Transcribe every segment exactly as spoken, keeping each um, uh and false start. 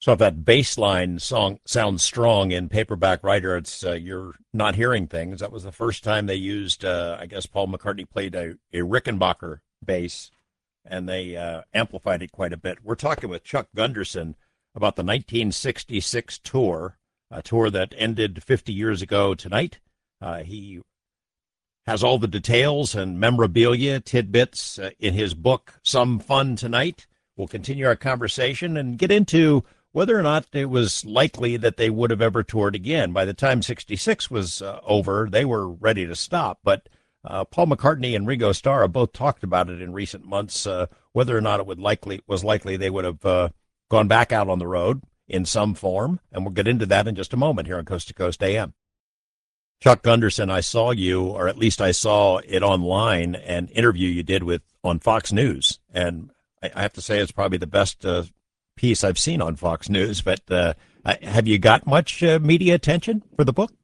So if that bass line song sounds strong in Paperback Writer, it's uh, you're not hearing things. That was the first time they used, uh, I guess Paul McCartney played a, a Rickenbacker bass, and they uh, amplified it quite a bit. We're talking with Chuck Gunderson about the nineteen sixty-six tour, a tour that ended fifty years ago tonight. Uh, he has all the details and memorabilia tidbits uh, in his book, Some Fun Tonight. We'll continue our conversation and get into whether or not it was likely that they would have ever toured again. By the time sixty-six was uh, over, they were ready to stop. But uh, Paul McCartney and Ringo Starr have both talked about it in recent months, uh, whether or not it would likely was likely they would have uh, gone back out on the road in some form. And we'll get into that in just a moment here on Coast to Coast A M. Chuck Gunderson, I saw you, or at least I saw it online, an interview you did with on Fox News. And I, I have to say it's probably the best uh, piece I've seen on Fox News. But uh, have you got much uh, media attention for the book?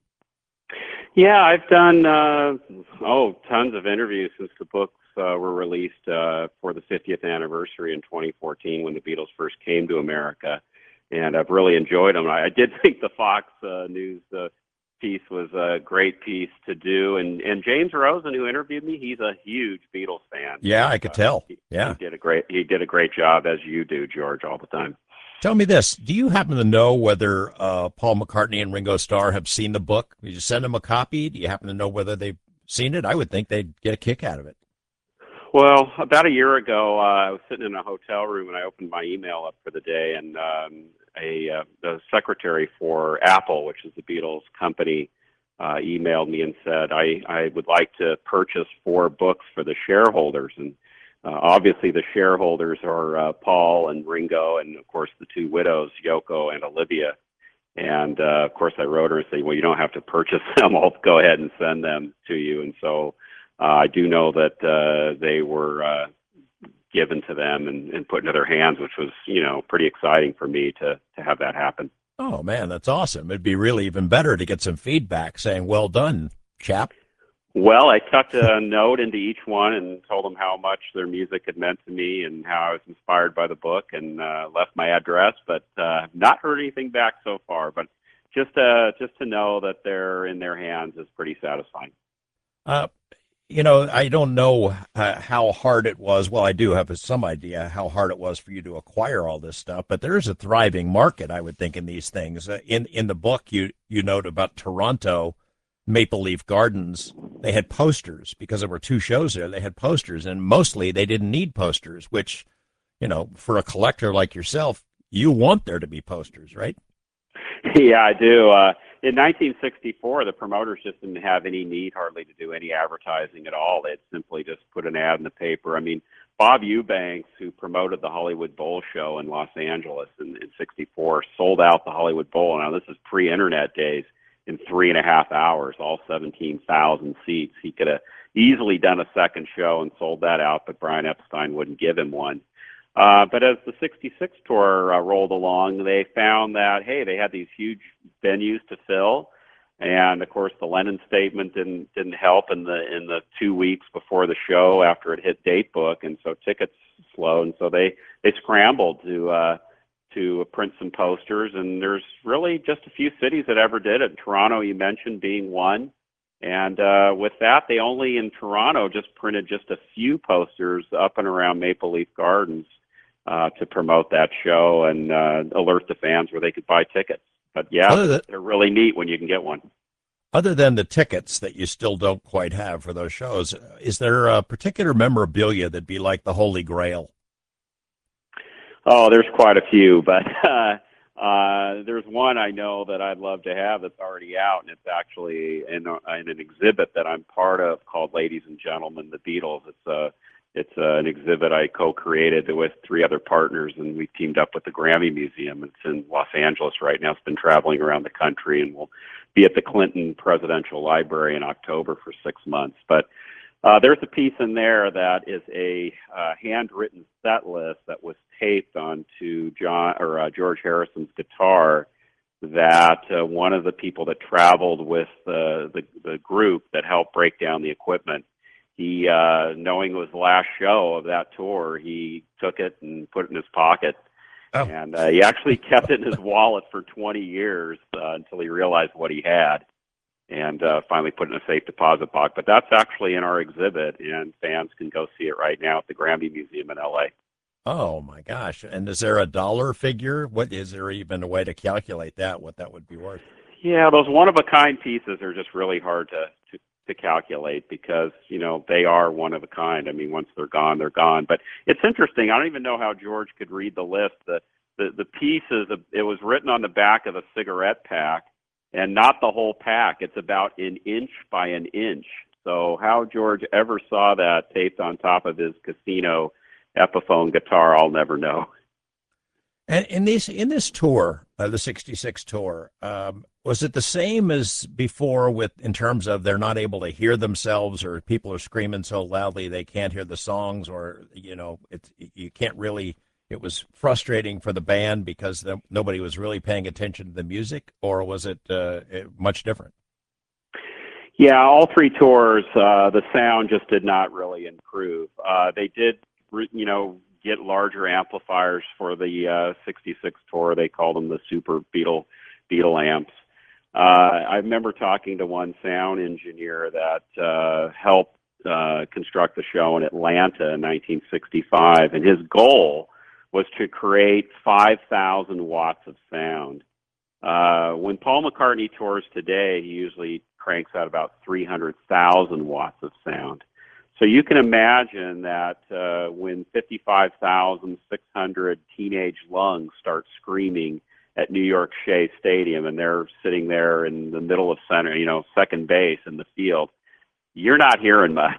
Yeah, I've done, uh, oh, tons of interviews since the books uh, were released uh, for the fiftieth anniversary in twenty fourteen when the Beatles first came to America. And I've really enjoyed them. I, I did think the Fox uh, News uh, piece was a great piece to do. And, and James Rosen, who interviewed me, he's a huge Beatles fan. Yeah, I could uh, tell. He, yeah. he did a great, he did a great job, as you do, George, all the time. Tell me this. Do you happen to know whether uh, Paul McCartney and Ringo Starr have seen the book? Did you send them a copy? Do you happen to know whether they've seen it? I would think they'd get a kick out of it. Well, about a year ago, uh, I was sitting in a hotel room and I opened my email up for the day, and um, a uh, the secretary for Apple, which is the Beatles company, uh, emailed me and said, I, I would like to purchase four books for the shareholders. And uh, obviously the shareholders are uh, Paul and Ringo and, of course, the two widows, Yoko and Olivia. And, uh, of course, I wrote her and said, well, you don't have to purchase them. I'll go ahead and send them to you. And so uh, I do know that uh, they were uh, given to them and, and put into their hands, which was, you know, pretty exciting for me to, to have that happen. Oh, man, that's awesome. It'd be really even better to get some feedback saying, well done, chap. Well, I tucked a note into each one and told them how much their music had meant to me and how I was inspired by the book, and uh, left my address, but uh, not heard anything back so far. But just uh, just to know that they're in their hands is pretty satisfying. Uh, you know, I don't know uh, how hard it was. Well, I do have some idea how hard it was for you to acquire all this stuff, but there is a thriving market, I would think, in these things. Uh, in in the book, you you note about Toronto Maple Leaf Gardens. They had posters because there were two shows there. They had posters, and mostly they didn't need posters, which, you know, for a collector like yourself, you want there to be posters, right? Yeah, I do. Uh, in nineteen sixty-four, the promoters just didn't have any need hardly to do any advertising at all. They'd simply just put an ad in the paper. I mean, Bob Eubanks, who promoted the Hollywood Bowl show in Los Angeles in, in sixty-four, sold out the Hollywood Bowl. Now, this is pre-internet days. In three and a half hours, all seventeen thousand seats. He could have easily done a second show and sold that out, but Brian Epstein wouldn't give him one. Uh, but as the sixty-six tour uh, rolled along, they found that, hey, they had these huge venues to fill. And of course, the Lennon statement didn't didn't help in the in the two weeks before the show after it hit Datebook, and so tickets slowed. And so they they scrambled to uh, to print some posters, and there's really just a few cities that ever did it. Toronto, you mentioned, being one. And uh, with that, they only in Toronto just printed just a few posters up and around Maple Leaf Gardens uh, to promote that show and uh, alert the fans where they could buy tickets. But yeah, than, they're really neat when you can get one. Other than the tickets that you still don't quite have for those shows, is there a particular memorabilia that'd be like the Holy Grail? Oh, there's quite a few, but uh, uh, there's one I know that I'd love to have that's already out, and it's actually in, a, in an exhibit that I'm part of called Ladies and Gentlemen, the Beatles. It's a it's a, an exhibit I co-created with three other partners, and we teamed up with the Grammy Museum. It's in Los Angeles right now. It's been traveling around the country, and we'll be at the Clinton Presidential Library in October for six months. But Uh, there's a piece in there that is a uh, handwritten set list that was taped onto John or uh, George Harrison's guitar. That uh, one of the people that traveled with uh, the the group that helped break down the equipment, he uh, knowing it was the last show of that tour, he took it and put it in his pocket. Oh, and uh, he actually kept it in his wallet for twenty years uh, until he realized what he had, and uh, finally put it in a safe deposit box. But that's actually in our exhibit, and fans can go see it right now at the Grammy Museum in L A. oh my gosh! And is there a dollar figure? What is there even a way to calculate that? What that would be worth? Yeah, those one of a kind pieces are just really hard to, to to calculate because you know they are one of a kind. I mean, once they're gone, they're gone. But it's interesting. I don't even know how George could read the list. The the the pieces. It was written on the back of a cigarette pack, and not the whole pack. It's about an inch by an inch. So how George ever saw that taped on top of his casino Epiphone guitar, I'll never know. And in this in this tour, uh, the 'sixty-six tour, um, was it the same as before with in terms of they're not able to hear themselves, or people are screaming so loudly they can't hear the songs, or you know, it's you can't really. It was frustrating for the band because the, nobody was really paying attention to the music, or was it uh, much different? Yeah, all three tours, uh, the sound just did not really improve. Uh, they did, you know, get larger amplifiers for the uh, 'sixty-six tour. They called them the Super Beetle Beetle amps. Uh, I remember talking to one sound engineer that uh, helped uh, construct the show in Atlanta in nineteen sixty-five, and his goal was to create five thousand watts of sound. Uh, when Paul McCartney tours today, he usually cranks out about three hundred thousand watts of sound. So you can imagine that uh, when fifty-five thousand six hundred teenage lungs start screaming at New York Shea Stadium, and they're sitting there in the middle of center, you know, second base in the field, you're not hearing much.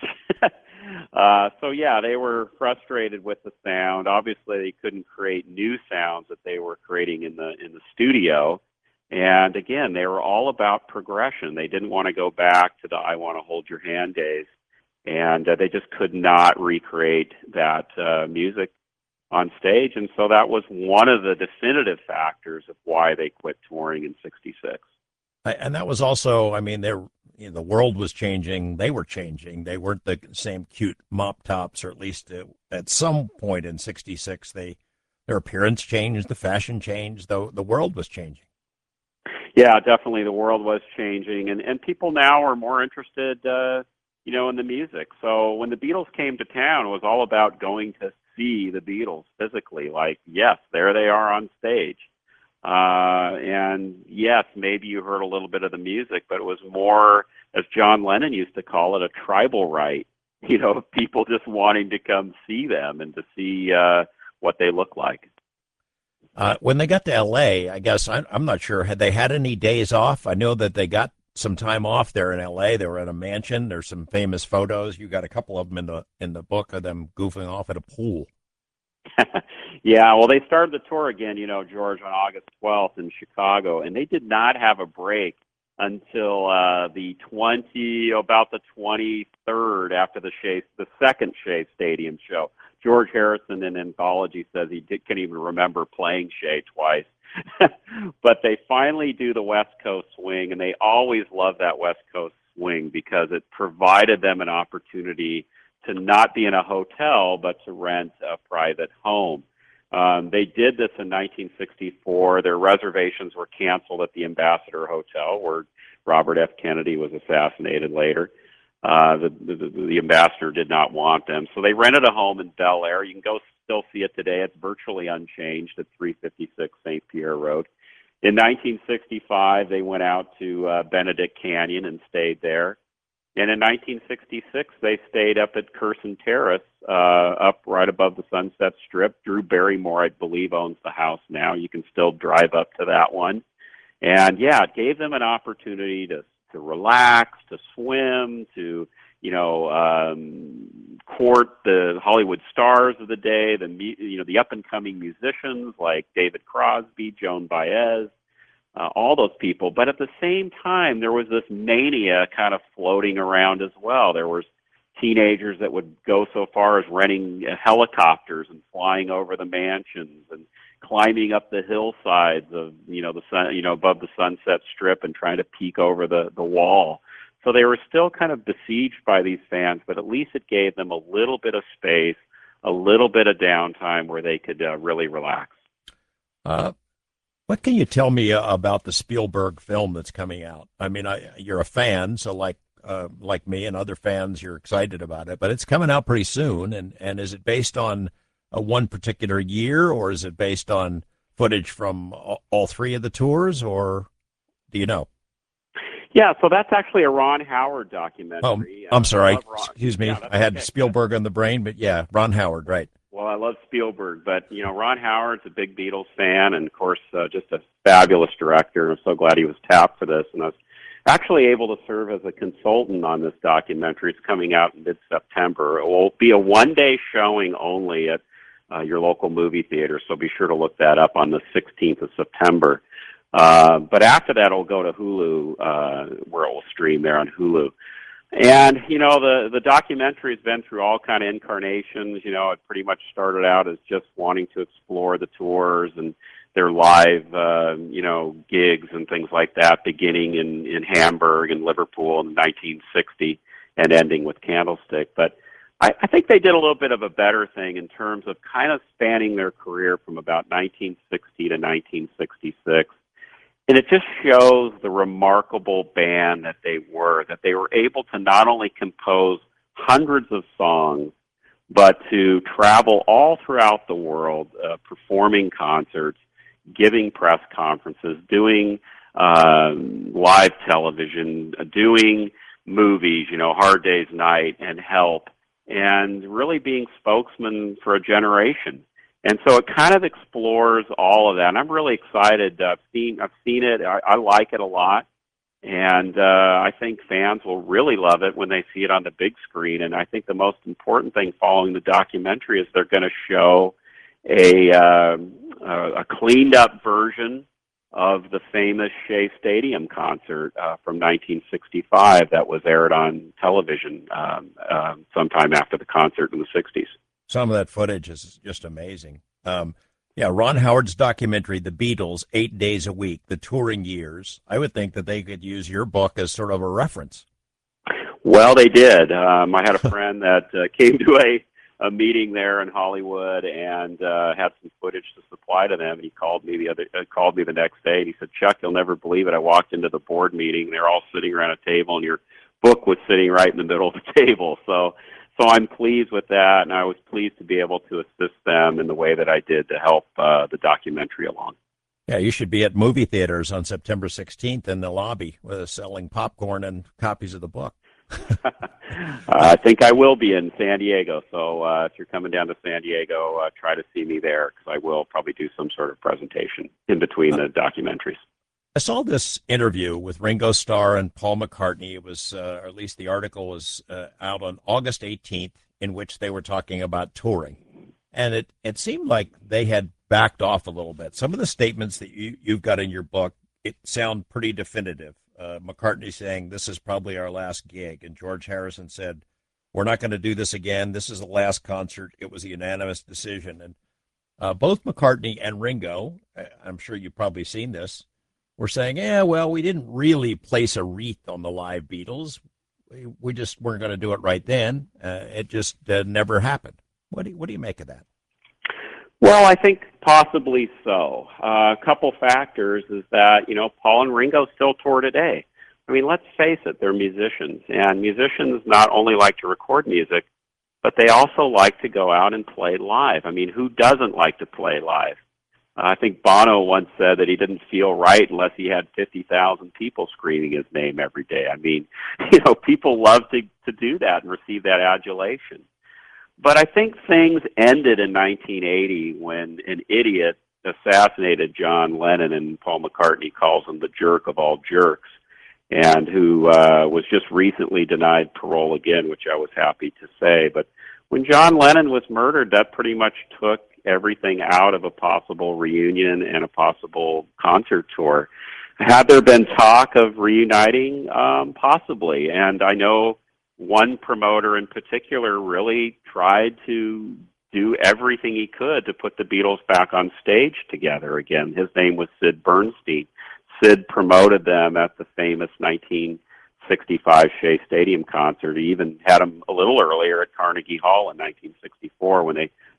uh, so yeah, they were frustrated with the sound. Obviously, they couldn't create new sounds that they were creating in the in the studio. And again, they were all about progression. They didn't want to go back to the "I Want to Hold Your Hand" days, and uh, they just could not recreate that uh, music on stage. And so that was one of the definitive factors of why they quit touring in sixty-six. And that was also, I mean, they're, you know, the world was changing. They were changing. They weren't the same cute mop tops, or at least uh, at some point in sixty-six, they their appearance changed, the fashion changed, though the world was changing. Yeah, definitely the world was changing, and, and people now are more interested, uh, you know, in the music. So when the Beatles came to town, it was all about going to see the Beatles physically. Like, yes, there they are on stage. Uh, and yes, maybe you heard a little bit of the music, but it was more, as John Lennon used to call it, a tribal right. You know, people just wanting to come see them and to see uh, what they look like. Uh, when they got to L A, I guess I, I'm not sure. Had they had any days off? I know that they got some time off there in L A. They were at a mansion. There's some famous photos. You got a couple of them in the in the book of them goofing off at a pool. Yeah, well, they started the tour again, you know, George, on August twelfth in Chicago, and they did not have a break until uh, the twenty, about the twenty-third after the Shea, the second Shea Stadium show. George Harrison in Anthology says he did, can't even remember playing Shea twice. But they finally do the West Coast swing, and they always love that West Coast swing because it provided them an opportunity to not be in a hotel, but to rent a private home. Um, they did this in nineteen sixty-four. Their reservations were canceled at the Ambassador Hotel, where Robert F. Kennedy was assassinated later. Uh, the, the, the ambassador did not want them. So they rented a home in Bel Air. You can go still see it today. It's virtually unchanged at three fifty-six Saint Pierre Road. In nineteen sixty-five, they went out to uh, Benedict Canyon and stayed there. And in nineteen sixty-six, they stayed up at Curson Terrace, uh, up right above the Sunset Strip. Drew Barrymore, I believe, owns the house now. You can still drive up to that one. And yeah, it gave them an opportunity to to relax, to swim, to, you know, um, court the Hollywood stars of the day, the, you know, the up-and-coming musicians like David Crosby, Joan Baez, uh, all those people. But at the same time, there was this mania kind of floating around as well. There was teenagers that would go so far as renting helicopters and flying over the mansions and climbing up the hillsides of, you know, the sun, you know, above the Sunset Strip and trying to peek over the, the wall. So they were still kind of besieged by these fans, but at least it gave them a little bit of space, a little bit of downtime where they could uh, really relax. Uh, what can you tell me uh, about the Spielberg film that's coming out? I mean, I, you're a fan, so like uh, like me and other fans, you're excited about it. But it's coming out pretty soon, and and is it based on a one particular year, or is it based on footage from all, all three of the tours, or do you know? Yeah, so that's actually a Ron Howard Oh, documentary. I'm Uh, I sorry. love Ron. Excuse Yeah, me. that's I had okay. Spielberg on the brain, but yeah, Ron Howard, right? Well, I love Spielberg, but you know, Ron Howard's a big Beatles fan, and of course, uh, just a fabulous director. I'm so glad he was tapped for this, and I was actually able to serve as a consultant on this documentary. It's coming out in mid-September. It will be a one-day showing only at uh, your local movie theater, so be sure to look that up on the sixteenth of September. Uh, but after that, it'll go to Hulu, uh, where it will stream there on Hulu. And you know, the the documentary has been through all kind of incarnations. You know, it pretty much started out as just wanting to explore the tours and their live, uh, you know, gigs and things like that, beginning in in Hamburg and Liverpool in nineteen sixty and ending with Candlestick. But I, I think they did a little bit of a better thing in terms of kind of spanning their career from about nineteen sixty to nineteen sixty-six. And it just shows the remarkable band that they were, that they were able to not only compose hundreds of songs, but to travel all throughout the world, uh, performing concerts, giving press conferences, doing um, live television, uh, doing movies, you know, Hard Day's Night and Help, and really being spokesman for a generation. And so it kind of explores all of that. And I'm really excited. Uh, I've seen I've seen it. I, I like it a lot, and uh, I think fans will really love it when they see it on the big screen. And I think the most important thing following the documentary is they're going to show a uh, a cleaned up version of the famous Shea Stadium concert uh, from nineteen sixty-five that was aired on television um, uh, sometime after the concert in the sixties. Some of that footage is just amazing. Um, yeah, Ron Howard's documentary, The Beatles, Eight Days a Week, the touring years. I would think that they could use your book as sort of a reference. Well, they did. Um, I had a friend that uh, came to a, a meeting there in Hollywood and uh, had some footage to supply to them. And he called me the other uh, called me the next day, and he said, "Chuck, you'll never believe it. I walked into the board meeting. They're all sitting around a table, and your book was sitting right in the middle of the table." So. So I'm pleased with that, and I was pleased to be able to assist them in the way that I did to help uh, the documentary along. Yeah, you should be at movie theaters on September sixteenth in the lobby with selling popcorn and copies of the book. uh, I think I will be in San Diego, so uh, if you're coming down to San Diego, uh, try to see me there, because I will probably do some sort of presentation in between Uh, the documentaries. I saw this interview with Ringo Starr and Paul McCartney. It was, uh, or at least the article was uh, out on August eighteenth, in which they were talking about touring. And it, it seemed like they had backed off a little bit. Some of the statements that you, you've got in your book, it sound pretty definitive. Uh, McCartney saying, this is probably our last gig. And George Harrison said, we're not going to do this again. This is the last concert. It was a unanimous decision. And uh, both McCartney and Ringo, I'm sure you've probably seen this, we're saying, yeah, well, we didn't really place a wreath on the live Beatles. We, we just weren't going to do it right then. Uh, it just uh, never happened. What do you, what do you make of that? Well, I think possibly so. Uh, a couple factors is that, you know, Paul and Ringo still tour today. I mean, let's face it, they're musicians, and musicians not only like to record music, but they also like to go out and play live. I mean, who doesn't like to play live? Uh, I think Bono once said that he didn't feel right unless he had fifty thousand people screaming his name every day. I mean, you know, people love to, to do that and receive that adulation. But I think things ended in nineteen eighty when an idiot assassinated John Lennon, and Paul McCartney calls him the jerk of all jerks, and who uh, was just recently denied parole again, which I was happy to say. But when John Lennon was murdered, that pretty much took everything out of a possible reunion and a possible concert tour. Had there been talk of reuniting? Um, possibly. And I know one promoter in particular really tried to do everything he could to put the Beatles back on stage together again. His name was Sid Bernstein. Sid promoted them at the famous nineteen sixty-five Shea Stadium concert. He even had them a little earlier at Carnegie Hall in nineteen sixty-four when they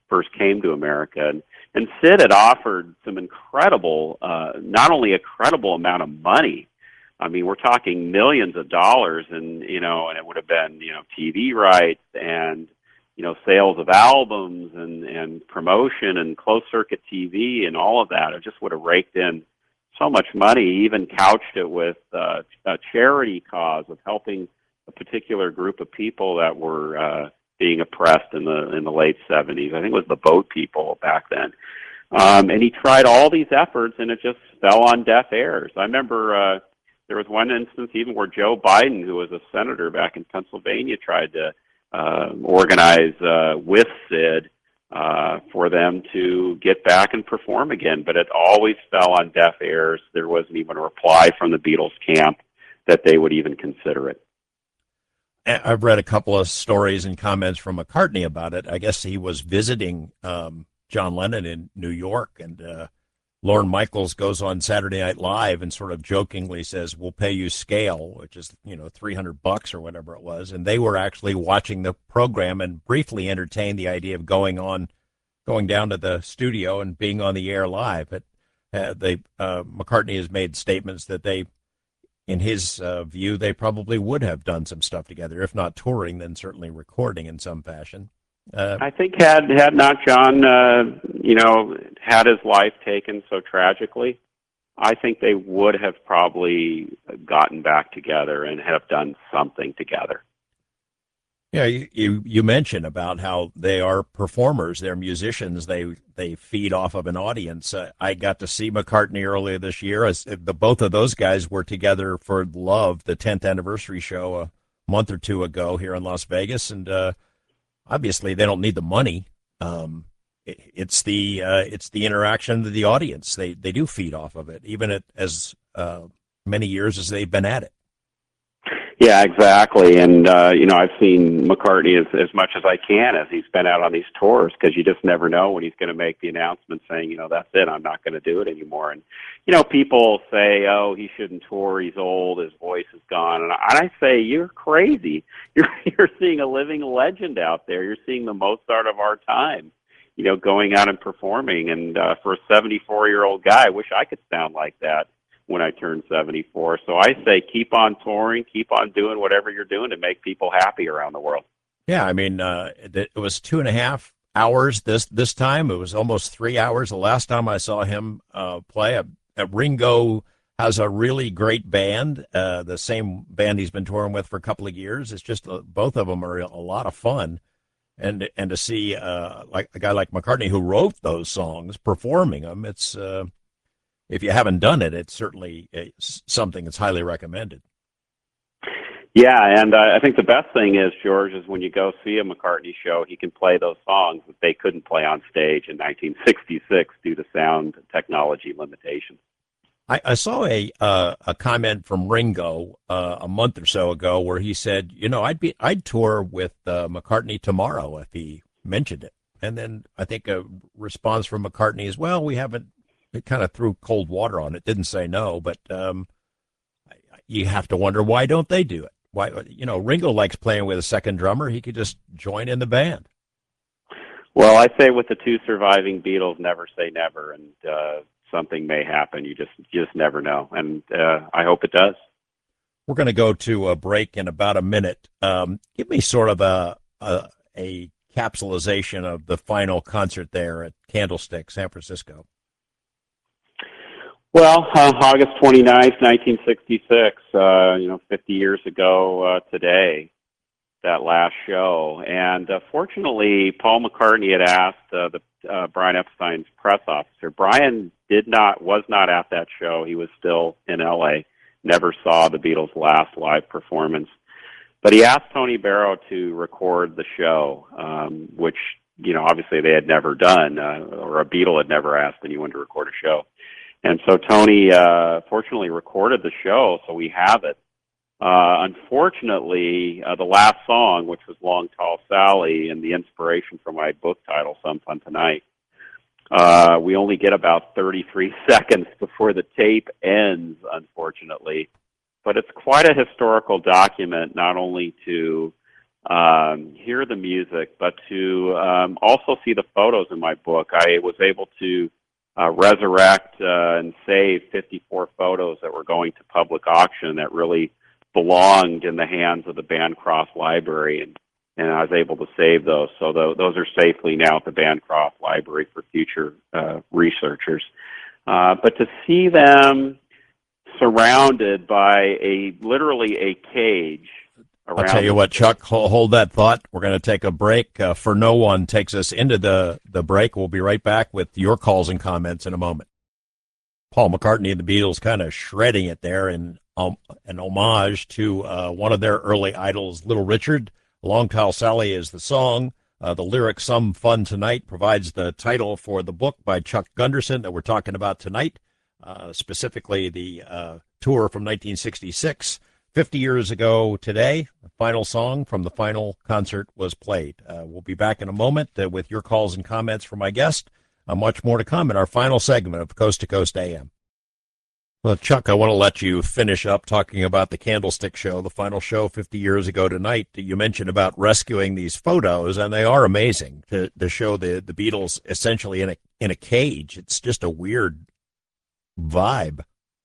first came to America. And, and Sid had offered some incredible, uh, not only a credible amount of money. I mean, we're talking millions of dollars, and you know, and it would have been, you know, T V rights and, you know, sales of albums and and promotion and closed circuit T V and all of that. It just would have raked in so much money. He even couched it with uh, a charity cause of helping a particular group of people that were uh, being oppressed in the in the late seventies. I think it was the boat people back then. Um, and he tried all these efforts, and it just fell on deaf ears. I remember. Uh, There was one instance even where Joe Biden, who was a senator back in Pennsylvania, tried to uh, organize uh, with Sid uh, for them to get back and perform again, but it always fell on deaf ears. There wasn't even a reply from the Beatles camp that they would even consider it. I've read a couple of stories and comments from McCartney about it. I guess he was visiting um, John Lennon in New York, and uh, Lorne Michaels goes on Saturday Night Live and sort of jokingly says, "We'll pay you scale," which is, you know, three hundred bucks or whatever it was. And they were actually watching the program and briefly entertained the idea of going on, going down to the studio and being on the air live. But uh, they, uh, McCartney has made statements that they, in his uh, view, they probably would have done some stuff together, if not touring, then certainly recording in some fashion. Uh, I think had had not John, uh, you know, had his life taken so tragically, I think they would have probably gotten back together and have done something together. Yeah, you, you you mentioned about how they are performers, they're musicians, they they feed off of an audience. Uh, I got to see McCartney earlier this year. As the both of those guys were together for Love, the tenth anniversary show a month or two ago here in Las Vegas, and uh, obviously they don't need the money. Um, it, it's the uh, it's the interaction with the audience. They they do feed off of it, even at as uh, many years as they've been at it. Yeah, exactly. And, uh, you know, I've seen McCartney as, as much as I can as he's been out on these tours, because you just never know when he's going to make the announcement saying, you know, that's it, I'm not going to do it anymore. And, you know, people say, oh, he shouldn't tour, he's old, his voice is gone. And I, and I say, you're crazy. You're, you're seeing a living legend out there. You're seeing the Mozart of our time, you know, going out and performing. And uh, for a seventy-four-year-old guy, I wish I could sound like that when I turned seventy-four. So I say keep on touring, keep on doing whatever you're doing to make people happy around the world. Yeah, I mean, uh, it, it was two and a half hours this this time. It was almost three hours the last time I saw him uh, play. Uh, Ringo has a really great band, uh, the same band he's been touring with for a couple of years. It's just uh, both of them are a lot of fun. And and to see uh, like a guy like McCartney who wrote those songs performing them, it's uh, if you haven't done it, it's certainly something that's highly recommended. Yeah, and uh, I think the best thing is, George, is when you go see a McCartney show, he can play those songs that they couldn't play on stage in nineteen sixty-six due to sound technology limitations. I, I saw a uh, a comment from Ringo uh, a month or so ago where he said, you know, I'd be I'd tour with uh, McCartney tomorrow if he mentioned it. And then I think a response from McCartney is, well, we haven't. It kind of threw cold water on it. Didn't say no, but um, you have to wonder, why don't they do it? Why, you know, Ringo likes playing with a second drummer. He could just join in the band. Well, I say with the two surviving Beatles, never say never, and uh, something may happen. You just you just never know, and uh, I hope it does. We're going to go to a break in about a minute. Um, give me sort of a, a a capsulization of the final concert there at Candlestick, San Francisco. Well, uh, August twenty-ninth, nineteen sixty-six, uh, you know, fifty years ago uh, today, that last show. And uh, fortunately, Paul McCartney had asked uh, the uh, Brian Epstein's press officer. Brian did not, was not at that show. He was still in L A, never saw the Beatles' last live performance. But he asked Tony Barrow to record the show, um, which, you know, obviously they had never done, uh, or a Beatle had never asked anyone to record a show. And so Tony, uh, fortunately, recorded the show, so we have it. Uh, unfortunately, uh, the last song, which was Long Tall Sally, and the inspiration for my book title, Some Fun Tonight, uh, we only get about thirty-three seconds before the tape ends, unfortunately. But it's quite a historical document, not only to um, hear the music, but to um, also see the photos in my book. I was able to uh, resurrect uh, and save fifty-four photos that were going to public auction that really belonged in the hands of the Bancroft Library, and, and I was able to save those. So th- those are safely now at the Bancroft Library for future uh, researchers. Uh, but to see them surrounded by a literally a cage I'll tell around you the what, stage. Chuck, hold, hold that thought. We're going to take a break. Uh, For No One takes us into the, the break. We'll be right back with your calls and comments in a moment. Paul McCartney and the Beatles kind of shredding it there in um, an homage to uh, one of their early idols, Little Richard. Long Tall Sally is the song. Uh, the lyric Some Fun Tonight provides the title for the book by Chuck Gunderson that we're talking about tonight, uh, specifically the uh, tour from nineteen sixty-six. fifty years ago today, the final song from the final concert was played. Uh, we'll be back in a moment uh, with your calls and comments from my guest. Uh, much more to come in our final segment of Coast to Coast A M. Well, Chuck, I want to let you finish up talking about the Candlestick Show, the final show fifty years ago tonight. You mentioned about rescuing these photos, and they are amazing to, to show the, the Beatles essentially in a in a cage. It's just a weird vibe.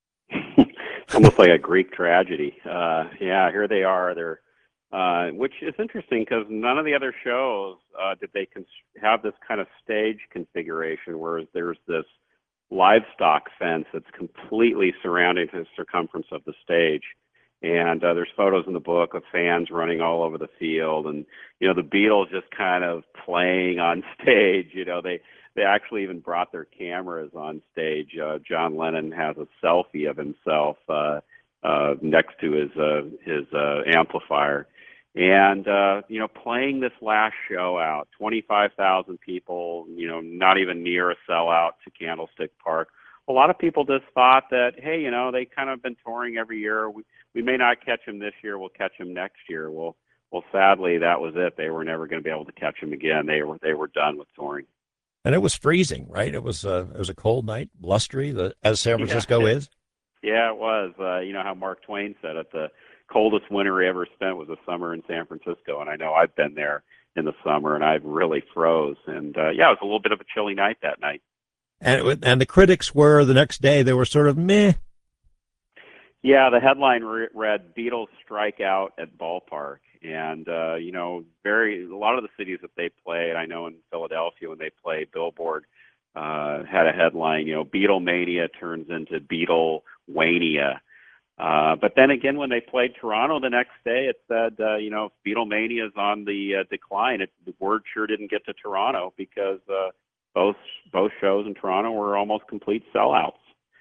It's almost like a Greek tragedy. Uh, yeah, here they are. They're, uh, which is interesting because none of the other shows uh, did they cons- have this kind of stage configuration where there's this livestock fence that's completely surrounding the circumference of the stage. And uh, there's photos in the book of fans running all over the field, and you know the Beatles just kind of playing on stage. You know they they actually even brought their cameras on stage. Uh, John Lennon has a selfie of himself uh, uh, next to his uh, his uh, amplifier, and uh, you know playing this last show out. twenty-five thousand people. You know, not even near a sellout to Candlestick Park. A lot of people just thought that, hey, you know, they kind of been touring every year. We, we may not catch him this year. We'll catch him next year. Well, well, sadly, that was it. They were never going to be able to catch him again. They were they were done with touring. And it was freezing, right? It was uh, it was a cold night, blustery, the, as San Francisco Yeah, is. yeah, it was. Uh, you know how Mark Twain said it: the coldest winter he ever spent was a summer in San Francisco. And I know I've been there in the summer, and I really froze. And uh, yeah, it was a little bit of a chilly night that night. And it, and the critics were the next day they were sort of meh. Yeah, the headline re- read "Beatles strike out at ballpark," and uh, you know, very a lot of the cities that they played. I know in Philadelphia when they played, Billboard uh, had a headline, you know, "Beatlemania turns into Beatlewania." Uh, but then again, when they played Toronto the next day, it said, uh, you know, Beatlemania is on the uh, decline. It, the word sure didn't get to Toronto because uh, both both shows in Toronto were almost complete sellouts.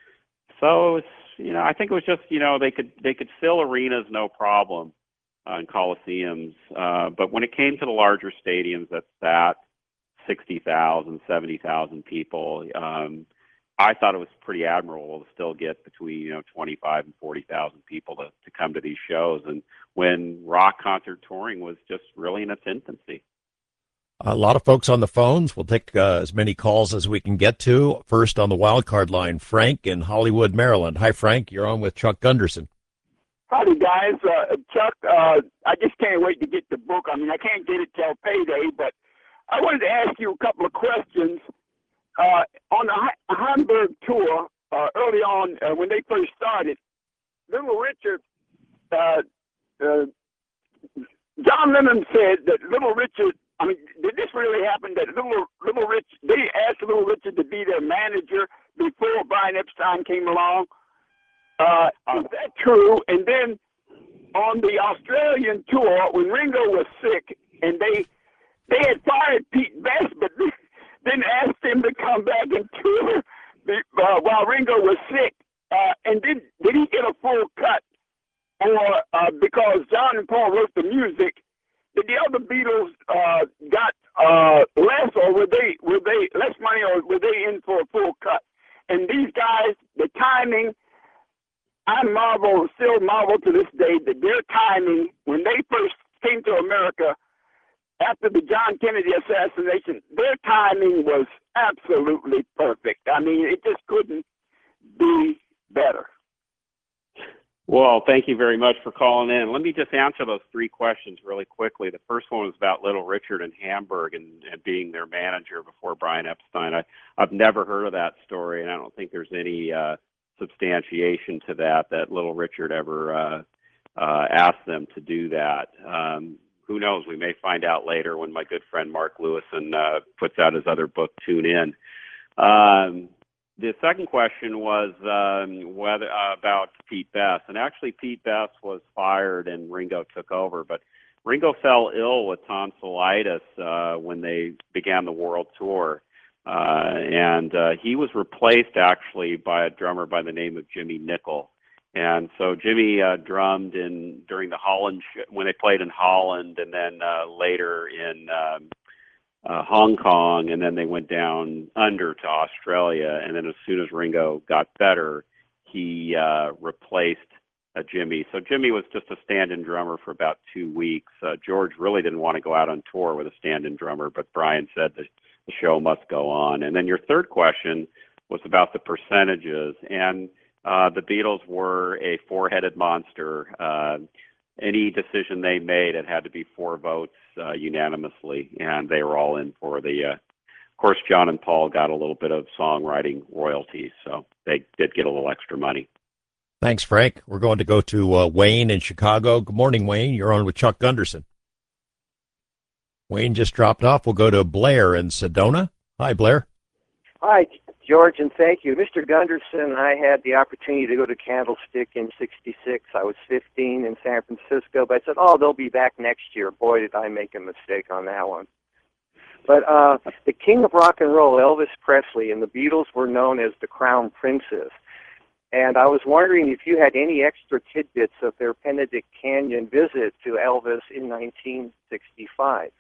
So it's, you know, I think it was just, you know, they could they could fill arenas no problem uh, in coliseums, uh, but when it came to the larger stadiums that sat sixty thousand, seventy thousand people, um, I thought it was pretty admirable to still get between, you know, twenty-five and forty thousand people to, to come to these shows, and when rock concert touring was just really in its infancy. A lot of folks on the phones. We'll take uh, as many calls as we can get to. First on the wild card line, Frank in Hollywood, Maryland. Hi, Frank. You're on with Chuck Gunderson. Howdy, guys. Uh, Chuck, uh, I just can't wait to get the book. I mean, I can't get it till payday, but I wanted to ask you a couple of questions. Uh, on the Hamburg tour, uh, early on uh, when they first started, Little Richard, uh, uh, John Lennon said that Little Richard, I mean, did this really happen that Little Little Rich, they asked Little Richard to be their manager before Brian Epstein came along? Uh, is that true? And then on the Australian tour, when Ringo was sick, and they they had fired Pete Best, but then asked him to come back and tour uh, while Ringo was sick. Uh, and did did he get a full cut? Or uh, because John and Paul wrote the music, did the other Beatles uh, got uh, less, or were they were they less money, or were they in for a full cut? And these guys, the timing, I marvel, still marvel to this day that their timing when they first came to America after the John Kennedy assassination, their timing was absolutely perfect. I mean, it just couldn't be better. Well, thank you very much for calling in. Let me just answer those three questions really quickly. The first one was about Little Richard and Hamburg and, and being their manager before Brian Epstein. I, I've never heard of that story, and I don't think there's any uh, substantiation to that, that Little Richard ever uh, uh, asked them to do that. Um, who knows? We may find out later when my good friend Mark Lewison uh, puts out his other book, Tune In. Um, The second question was um, whether uh, about Pete Best, and actually Pete Best was fired and Ringo took over. But Ringo fell ill with tonsillitis uh, when they began the world tour, uh, and uh, he was replaced actually by a drummer by the name of Jimmy Nicol. And so Jimmy uh, drummed in during the Holland sh- when they played in Holland, and then uh, later in Um, Uh, Hong Kong, and then they went down under to Australia. And then as soon as Ringo got better, he uh, replaced uh, Jimmy. So Jimmy was just a stand-in drummer for about two weeks. Uh, George really didn't want to go out on tour with a stand-in drummer, but Brian said the, the show must go on. And then your third question was about the percentages. And uh, the Beatles were a four-headed monster. Uh, any decision they made, it had to be four votes uh, unanimously, and they were all in for the, uh, of course, John and Paul got a little bit of songwriting royalties, so they did get a little extra money. Thanks, Frank. We're going to go to uh, Wayne in Chicago. Good morning, Wayne. You're on with Chuck Gunderson. Wayne just dropped off. We'll go to Blair in Sedona. Hi, Blair. Hi, George, and thank you. Mister Gunderson, I had the opportunity to go to Candlestick in sixty-six. I was fifteen in San Francisco, but I said, oh, they'll be back next year. Boy, did I make a mistake on that one. But uh, the king of rock and roll, Elvis Presley, and the Beatles were known as the Crown Princes. And I was wondering if you had any extra tidbits of their Benedict Canyon visit to Elvis in nineteen sixty-five.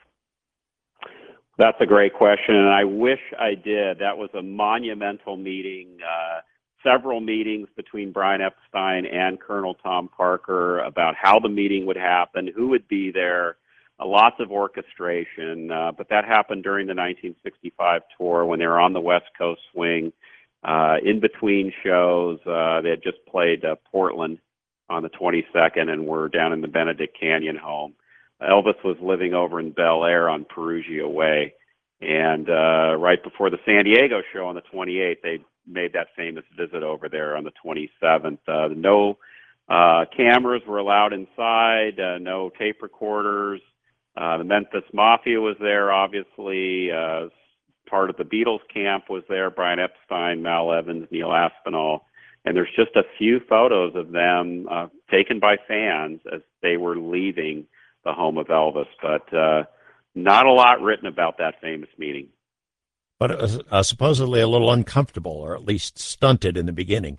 That's a great question, and I wish I did. That was a monumental meeting, uh, several meetings between Brian Epstein and Colonel Tom Parker about how the meeting would happen, who would be there, uh, lots of orchestration. Uh, but that happened during the nineteen sixty-five tour when they were on the West Coast swing. Uh, in between shows, uh, they had just played uh, Portland on the twenty-second and were down in the Benedict Canyon home. Elvis was living over in Bel Air on Perugia Way. And uh, right before the San Diego show on the twenty-eighth, they made that famous visit over there on the twenty-seventh. Uh, no uh, cameras were allowed inside, uh, no tape recorders. Uh, the Memphis Mafia was there, obviously. Uh, part of the Beatles camp was there, Brian Epstein, Mal Evans, Neil Aspinall. And there's just a few photos of them uh, taken by fans as they were leaving the home of Elvis, but uh, not a lot written about that famous meeting. But it was uh, supposedly a little uncomfortable, or at least stunted in the beginning.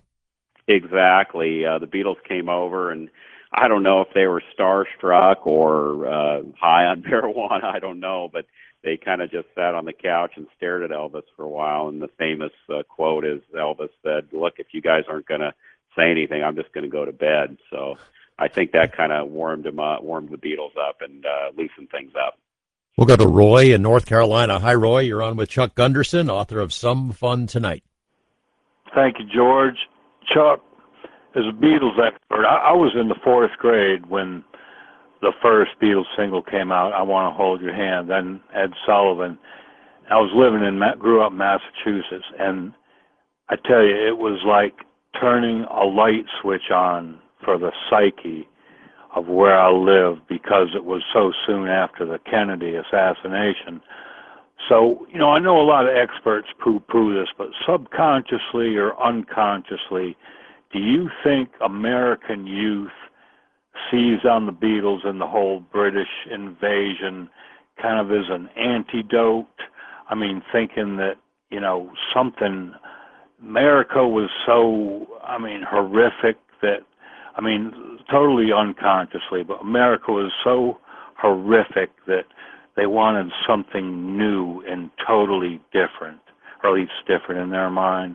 Exactly. Uh, the Beatles came over, and I don't know if they were starstruck or uh, high on marijuana, I don't know, but they kind of just sat on the couch and stared at Elvis for a while, and the famous uh, quote is Elvis said, look, if you guys aren't going to say anything, I'm just going to go to bed. So I think that kind of warmed him up, warmed the Beatles up, and uh, loosened things up. We'll go to Roy in North Carolina. Hi, Roy. You're on with Chuck Gunderson, author of Some Fun Tonight. Thank you, George. Chuck, as a Beatles expert, I, I was in the fourth grade when the first Beatles single came out, I Want to Hold Your Hand, then Ed Sullivan. I was living in, grew up in Massachusetts, and I tell you, it was like turning a light switch on for the psyche of where I lived, because it was so soon after the Kennedy assassination. So, you know, I know a lot of experts poo-poo this, but subconsciously or unconsciously, do you think American youth sees on the Beatles and the whole British invasion kind of as an antidote? I mean, thinking that, you know, something, America was so, I mean, horrific that, I mean, totally unconsciously, but America was so horrific that they wanted something new and totally different, or at least different in their mind.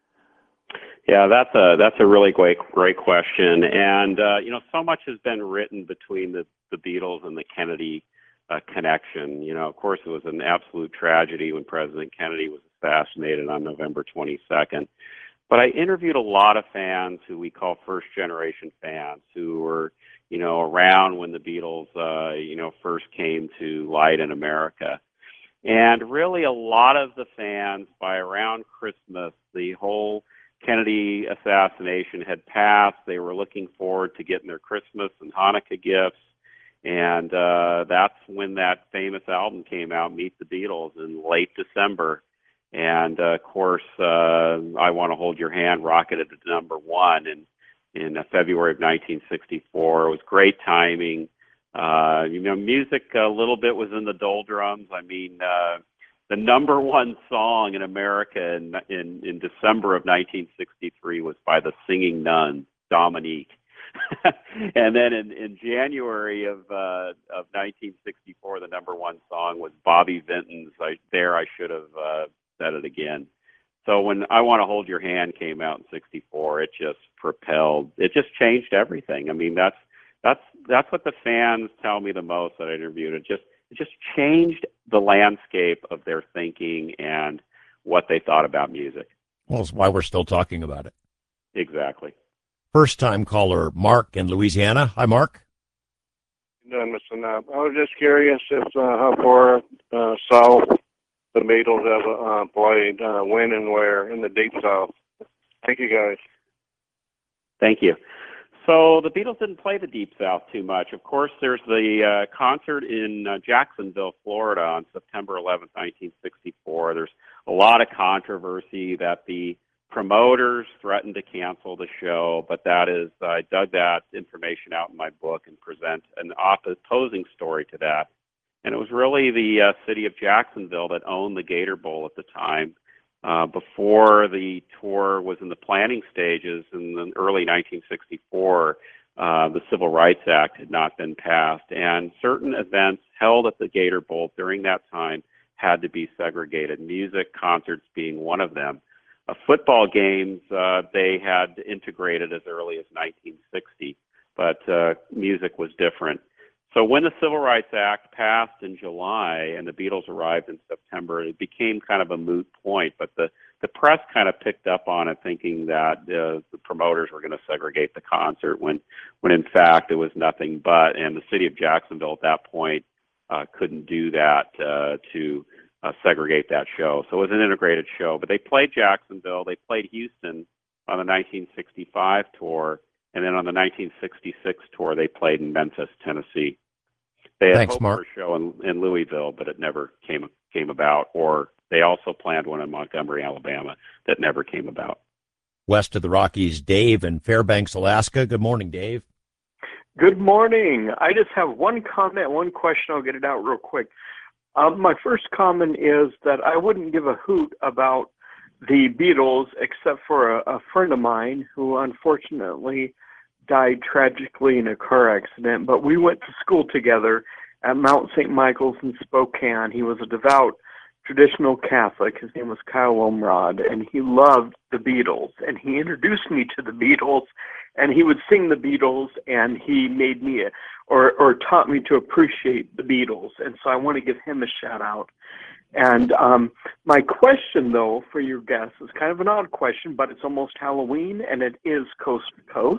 Yeah, that's a that's a really great great question, and uh, you know, so much has been written between the the Beatles and the Kennedy uh, connection. You know, of course, it was an absolute tragedy when President Kennedy was assassinated on November twenty-second. But I interviewed a lot of fans who we call first generation fans who were, you know, around when the Beatles, uh, you know, first came to light in America. And really a lot of the fans, by around Christmas, the whole Kennedy assassination had passed. They were looking forward to getting their Christmas and Hanukkah gifts. And uh, that's when that famous album came out, Meet the Beatles, in late December. And, uh, of course, uh, I Want to Hold Your Hand rocketed to number one in, in uh, February of nineteen sixty-four. It was great timing. Uh, you know, music a little bit was in the doldrums. I mean, uh, the number one song in America in, in, in December of nineteen sixty-three was by the Singing Nuns, Dominique. And then in, in January of uh, of nineteen sixty-four, the number one song was Bobby Vinton's I, There I Should Have uh, Said It Again. So when I Want to Hold Your Hand came out in sixty-four, it just propelled, it just changed everything. I mean, that's that's that's what the fans tell me the most that I interviewed. It just it just changed the landscape of their thinking and what they thought about music. Well, that's why we're still talking about it. Exactly. First time caller, Mark in Louisiana. Hi, Mark. Done, Mister Knapp. I was just curious if uh, how far uh, south the Beatles have uh, played, uh, when and where in the Deep South. Thank you, guys. Thank you. So the Beatles didn't play the Deep South too much. Of course, there's the uh, concert in uh, Jacksonville, Florida on September eleventh, nineteen sixty-four. There's a lot of controversy that the promoters threatened to cancel the show, but that is, I dug that information out in my book and present an opposing story to that. And it was really the uh, city of Jacksonville that owned the Gator Bowl at the time. Uh, before the tour was in the planning stages in the early nineteen sixty-four, uh, the Civil Rights Act had not been passed, and certain events held at the Gator Bowl during that time had to be segregated, music concerts being one of them. Uh, football games, uh, they had integrated as early as nineteen sixty, but uh, music was different. So when the Civil Rights Act passed in July and the Beatles arrived in September, it became kind of a moot point, but the, the press kind of picked up on it thinking that uh, the promoters were going to segregate the concert when, when in fact it was nothing but, and the city of Jacksonville at that point uh, couldn't do that uh, to uh, segregate that show. So it was an integrated show, but they played Jacksonville, they played Houston on the nineteen sixty-five tour, and then on the nineteen sixty-six tour, they played in Memphis, Tennessee. They had Thanks, hoped Mark. for a show in, in Louisville, but it never came came about. Or they also planned one in Montgomery, Alabama, that never came about. West of the Rockies, Dave in Fairbanks, Alaska. Good morning, Dave. Good morning. I just have one comment, one question. I'll get it out real quick. Um, my first comment is that I wouldn't give a hoot about the Beatles except for a, a friend of mine who unfortunately died tragically in a car accident, but we went to school together at Mount Saint Michael's in Spokane. He was a devout traditional Catholic. His name was Kyle Omrod, and he loved the Beatles, and he introduced me to the Beatles, and he would sing the Beatles, and he made me, a, or, or taught me to appreciate the Beatles, and so I want to give him a shout out. And um, my question, though, for your guests is kind of an odd question, but it's almost Halloween, and it is coast to coast.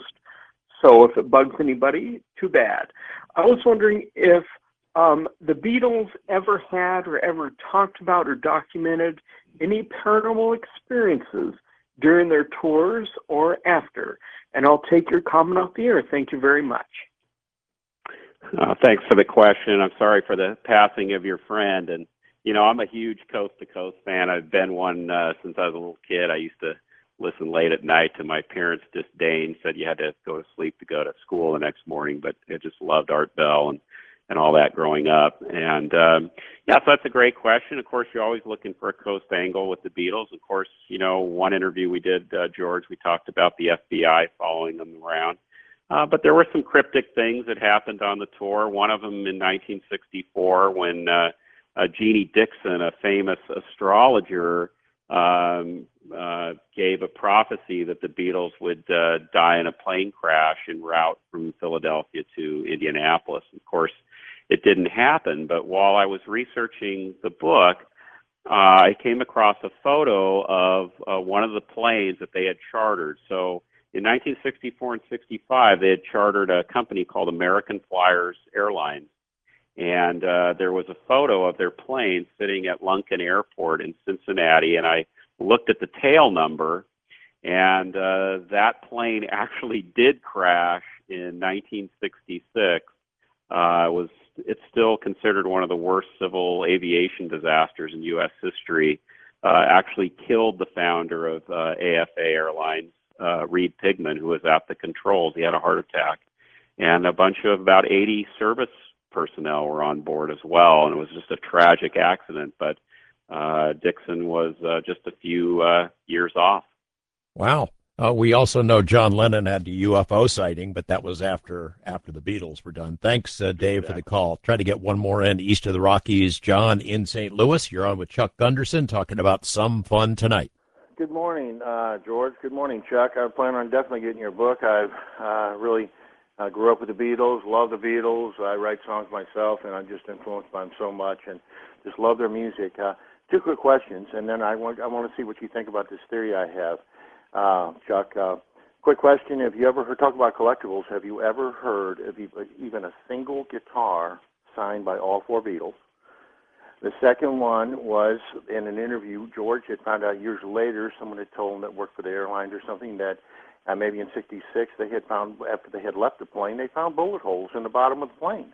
So if it bugs anybody, too bad. I was wondering if um, the Beatles ever had or ever talked about or documented any paranormal experiences during their tours or after. And I'll take your comment off the air. Thank you very much. Uh, thanks for the question. I'm sorry for the passing of your friend. And, you know, I'm a huge Coast to Coast fan. I've been one uh, since I was a little kid. I used to listen late at night to my parents' disdain, said you had to go to sleep to go to school the next morning, but I just loved Art Bell and, and all that growing up. And, um, yeah, so that's a great question. Of course, you're always looking for a coast angle with the Beatles. Of course, you know, one interview we did, uh, George, we talked about the F B I following them around. Uh, but there were some cryptic things that happened on the tour. One of them in nineteen sixty-four when uh, uh, Jeannie Dixon, a famous astrologer, um, uh, gave a prophecy that the Beatles would uh, die in a plane crash en route from Philadelphia to Indianapolis. Of course, it didn't happen, but while I was researching the book, uh, I came across a photo of uh, one of the planes that they had chartered. So in nineteen sixty-four and sixty-five, they had chartered a company called American Flyers Airlines. And uh, there was a photo of their plane sitting at Lunken Airport in Cincinnati. And I looked at the tail number, and uh, that plane actually did crash in nineteen sixty-six. Uh, it was it's still considered one of the worst civil aviation disasters in U S history. Uh, actually killed the founder of uh, A F A Airlines, uh, Reed Pigman, who was at the controls. He had a heart attack. And a bunch of about eighty service personnel were on board as well. And it was just a tragic accident. But uh, Dixon was uh, just a few uh, years off. Wow. Uh, we also know John Lennon had a U F O sighting, but that was after after the Beatles were done. Thanks, uh, Dave, exactly. for the call. Try to get one more in east of the Rockies. John in Saint Louis. You're on with Chuck Gunderson talking about Some Fun Tonight. Good morning, uh, George. Good morning, Chuck. I plan on definitely getting your book. I've uh, really uh, grew up with the Beatles, love the Beatles. I write songs myself, and I'm just influenced by them so much and just love their music. Uh, two quick questions, and then I want, I want to see what you think about this theory I have. Uh, Chuck, uh, quick question. Have you ever heard, talk about collectibles, have you ever heard of even a single guitar signed by all four Beatles? The second one was in an interview, George had found out years later, someone had told him that worked for the airlines or something that uh, maybe in sixty-six they had found, after they had left the plane, they found bullet holes in the bottom of the plane.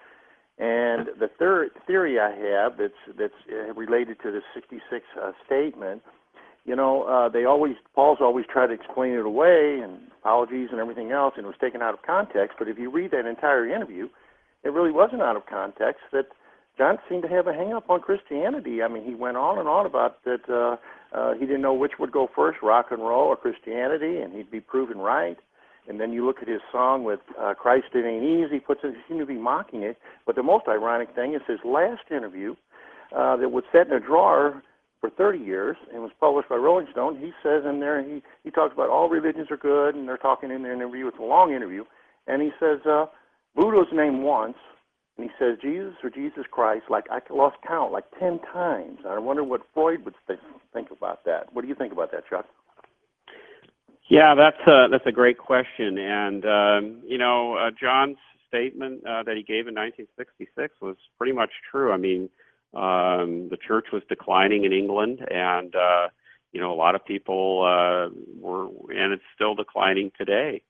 And the third theory I have that's, that's uh, related to the sixty-six uh, statement, you know, uh, they always, Paul's always tried to explain it away and apologies and everything else, and it was taken out of context. But if you read that entire interview, it really wasn't out of context, that John seemed to have a hang-up on Christianity. I mean, he went on and on about that uh, uh, he didn't know which would go first, rock and roll or Christianity, and he'd be proven right. And then you look at his song with uh, Christ It Ain't Easy, he puts it, he seemed to be mocking it. But the most ironic thing is his last interview uh, that was set in a drawer for thirty years and was published by Rolling Stone. He says in there, he, he talks about all religions are good, and they're talking in their interview. It's a long interview. And he says, uh, Buddha's named once, and he says Jesus or Jesus Christ, like I lost count, like ten times. I wonder what Freud would th- think about that. What do you think about that, Chuck? Yeah, that's a, that's a great question. And, um, you know, uh, John's statement uh, that he gave in nineteen sixty-six was pretty much true. I mean, Um, the church was declining in England, and uh, you know a lot of people uh, were, and it's still declining today.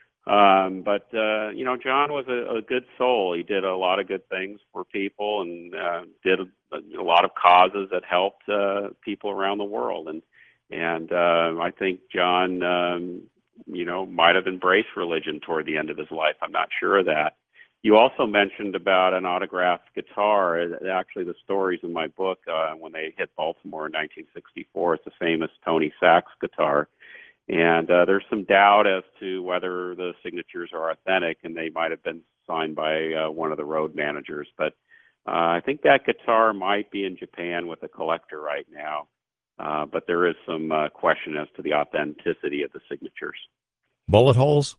Um, but uh, you know, John was a, a good soul. He did a lot of good things for people, and uh, did a, a lot of causes that helped uh, people around the world. And and uh, I think John, um, you know, might have embraced religion toward the end of his life. I'm not sure of that. You also mentioned about an autographed guitar. Actually, the story's in my book. Uh, when they hit Baltimore in nineteen sixty-four, it's a famous Tony Sachs guitar. And uh, there's some doubt as to whether the signatures are authentic, and they might have been signed by uh, one of the road managers. But uh, I think that guitar might be in Japan with a collector right now. Uh, but there is some uh, question as to the authenticity of the signatures. Bullet holes?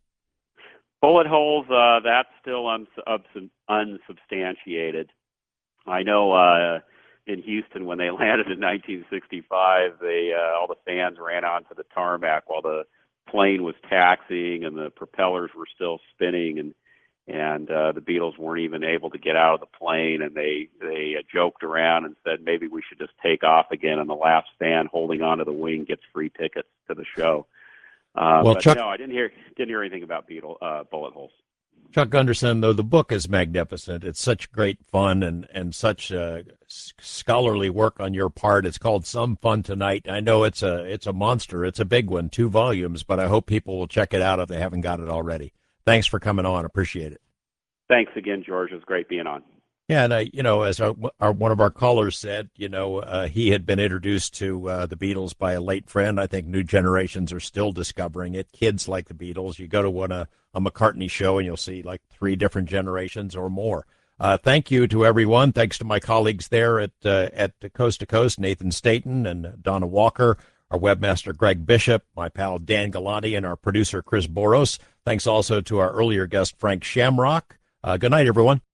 Bullet holes, uh, that's still uns- unsubstantiated. I know uh, in Houston when they landed in nineteen sixty-five, they uh, all the fans ran onto the tarmac while the plane was taxiing and the propellers were still spinning, and and uh, the Beatles weren't even able to get out of the plane, and they they uh, joked around and said maybe we should just take off again, and the last fan holding onto the wing gets free tickets to the show. Uh, well, but Chuck, no, I didn't hear didn't hear anything about beetle uh, bullet holes. Chuck Gunderson, though the book is magnificent, it's such great fun and and such uh, scholarly work on your part. It's called Some Fun Tonight. I know it's a it's a monster. It's a big one, two volumes, but I hope people will check it out if they haven't got it already. Thanks for coming on. Appreciate it. Thanks again, George. It was great being on. Yeah, and, uh, you know, as our, our, one of our callers said, you know, uh, he had been introduced to uh, the Beatles by a late friend. I think new generations are still discovering it. Kids like the Beatles. You go to one, a, a McCartney show and you'll see like three different generations or more. Uh, thank you to everyone. Thanks to my colleagues there at uh, at Coast to Coast, Nathan Staten and Donna Walker, our webmaster Greg Bishop, my pal Dan Galante, and our producer Chris Boros. Thanks also to our earlier guest Frank Shamrock. Uh, good night, everyone.